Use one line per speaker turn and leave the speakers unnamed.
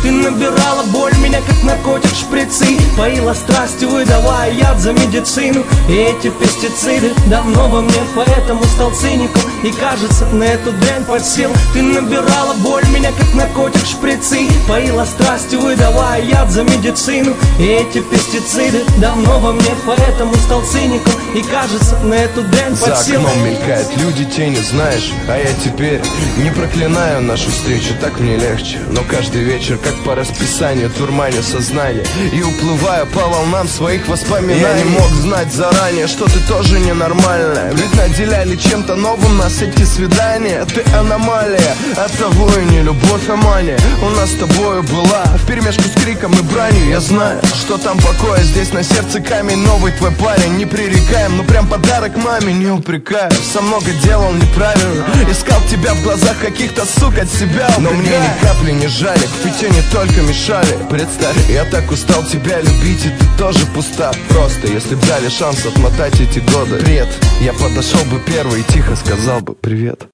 Ты набирала боль меня, как наркотик шприцы, поила страстью, выдавая яд за медицину. И эти пестициды давно во мне, поэтому стал циником. И кажется, на эту дрянь подсел. Ты набирала боль меня, как наркотик шприцы, поила страстью, выдавая яд за медицину. И эти пестициды давно во мне, поэтому стал циником. И кажется, на эту дрянь подсел.
За окном мелькают люди, тени, знаешь. А я теперь не проклинаю нашу встречу, так мне легче. Но каждый вечер, как по расписанию, турманю сознание и уплываю по волнам своих воспоминаний. Я не мог знать заранее, что ты тоже ненормальная, ведь наделяли чем-то новым нас эти свидания. Ты аномалия, оттого и не любовь, а мания у нас с тобою была вперемешку с криком и бранью. Я знаю, что там покоя, здесь на сердце камень. Новый твой парень, не пререкаем, ну прям подарок маме, не упрекаю. Со много делал неправильно, искал тебя в глазах каких-то сук, от себя убегая. Но мне ни капли не жали, к пяти не только мешали. Представь, я так устал тебя любить, и ты тоже пуста. Просто, если б дали шанс отмотать эти годы, бред, я подошел бы первый и тихо сказал бы привет.